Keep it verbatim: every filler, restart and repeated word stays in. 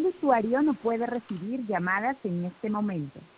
El usuario no puede recibir llamadas en este momento.